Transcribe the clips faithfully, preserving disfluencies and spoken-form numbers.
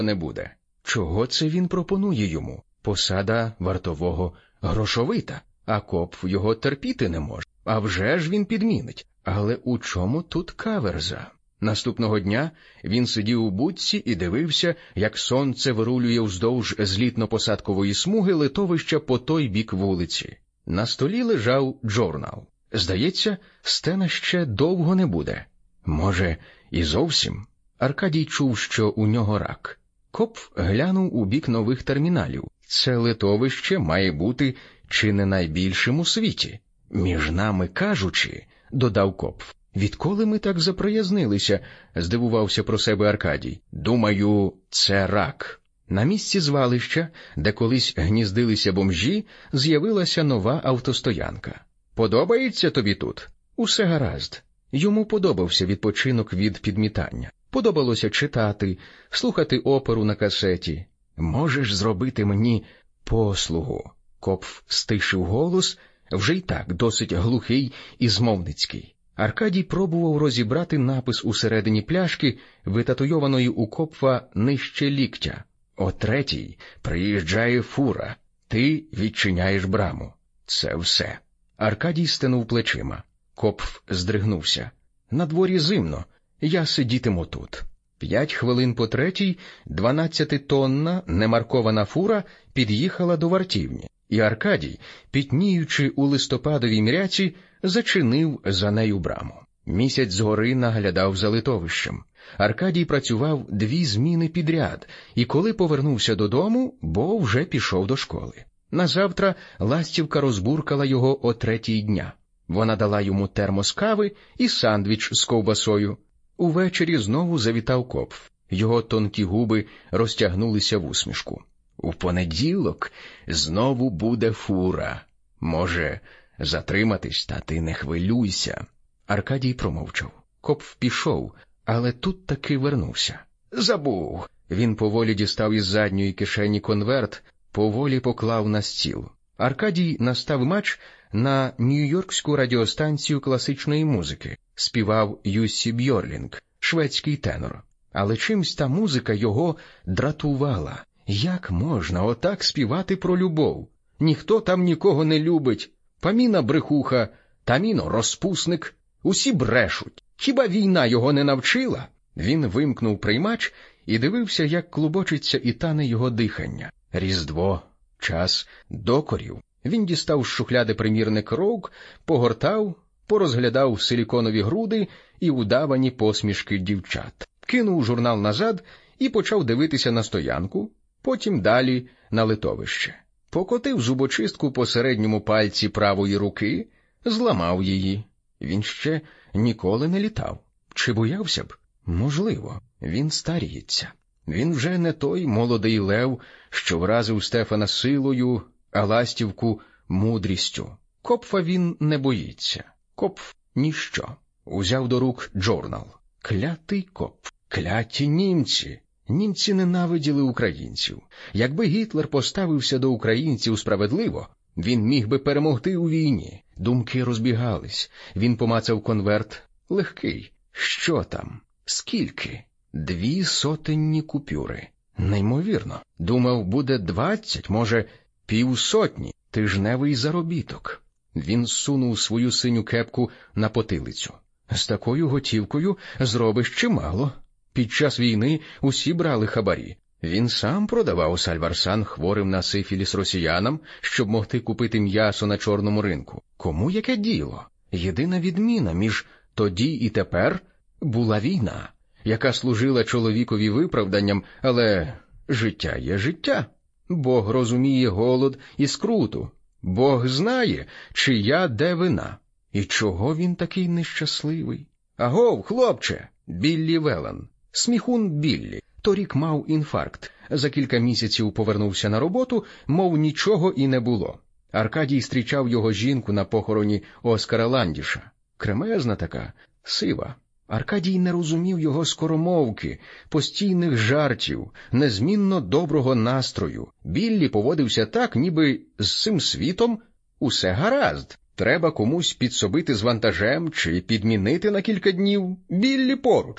не буде. Чого це він пропонує йому? Посада вартового грошовита, а коп його терпіти не може. А вже ж він підмінить. Але у чому тут каверза? Наступного дня він сидів у будці і дивився, як сонце вирулює вздовж злітно-посадкової смуги литовища по той бік вулиці. На столі лежав джорнал. Здається, Стена ще довго не буде. Може, і зовсім? Аркадій чув, що у нього рак. Коп глянув у бік нових терміналів. Це литовище має бути чи не найбільшим у світі. Між нами кажучи, додав коп. Відколи ми так заприязнилися, здивувався про себе Аркадій. Думаю, це рак. На місці звалища, де колись гніздилися бомжі, з'явилася нова автостоянка. Подобається тобі тут? Усе гаразд. Йому подобався відпочинок від підмітання. Подобалося читати, слухати оперу на касеті. Можеш зробити мені послугу? Коп стишив голос, вже й так досить глухий і змовницький. Аркадій пробував розібрати напис усередині пляшки, витатуйованої у Копфа нижче ліктя. О третій приїжджає фура. Ти відчиняєш браму. Це все. Аркадій стенув плечима. Копф здригнувся. На дворі зимно. Я сидітиму тут. П'ять хвилин по третій дванадцятитонна немаркована фура під'їхала до вартівні, і Аркадій, пітніючи у листопадовій мряці, зачинив за нею браму. Місяць згори наглядав за литовищем. Аркадій працював дві зміни підряд, і коли повернувся додому, бо вже пішов до школи. Назавтра ластівка розбуркала його о третій дня. Вона дала йому термос кави і сандвіч з ковбасою. Увечері знову завітав Копф. Його тонкі губи розтягнулися в усмішку. У понеділок знову буде фура. Може, затриматись, та ти не хвилюйся. Аркадій промовчав. Копф пішов, але тут таки вернувся. Забув. Він поволі дістав із задньої кишені конверт, поволі поклав на стіл. Аркадій настав матч на Нью-Йоркську радіостанцію класичної музики. Співав Юссі Бьорлінг, шведський тенор. Але чимсь та музика його дратувала. Як можна отак співати про любов? Ніхто там нікого не любить. Паміна брехуха, Таміно розпусник. Усі брешуть. Хіба війна його не навчила? Він вимкнув приймач і дивився, як клубочиться і тане його дихання. Різдво, час докорів. Він дістав з шухляди примірник Роук, погортав, порозглядав силіконові груди і удавані посмішки дівчат. Кинув журнал назад і почав дивитися на стоянку, потім далі на литовище. Покотив зубочистку по середньому пальці правої руки, зламав її. Він ще ніколи не літав. Чи боявся б? Можливо. Він старіється. Він вже не той молодий лев, що вразив Стефана силою, а ластівку мудрістю. Копфа він не боїться. Копф – ніщо. Узяв до рук джорнал. Клятий Копф. Кляті німці. Німці ненавиділи українців. Якби Гітлер поставився до українців справедливо, він міг би перемогти у війні. Думки розбігались. Він помацав конверт. Легкий. Що там? Скільки? Дві сотенні купюри. Неймовірно. Думав, буде двадцять, може, півсотні. Тижневий заробіток. Він сунув свою синю кепку на потилицю. З такою готівкою зробиш чимало. Під час війни усі брали хабарі. Він сам продавав сальварсан хворим на сифіліс росіянам, щоб могти купити м'ясо на чорному ринку. Кому яке діло? Єдина відміна між тоді і тепер була війна, яка служила чоловікові виправданням, але життя є життя. Бог розуміє голод і скруту. Бог знає, чия де вина. І чого він такий нещасливий? Агов, хлопче! Біллі Велан. Сміхун Біллі. Торік мав інфаркт. За кілька місяців повернувся на роботу, мов нічого і не було. Аркадій зустрічав його жінку на похороні Оскара Ландіша. Кремезна така, сива. Аркадій не розумів його скоромовки, постійних жартів, незмінно доброго настрою. Біллі поводився так, ніби з цим світом усе гаразд. Треба комусь підсобити з вантажем чи підмінити на кілька днів. Біллі поруч.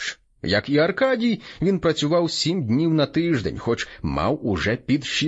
Як і Аркадій, він працював сім днів на тиждень, хоч мав уже під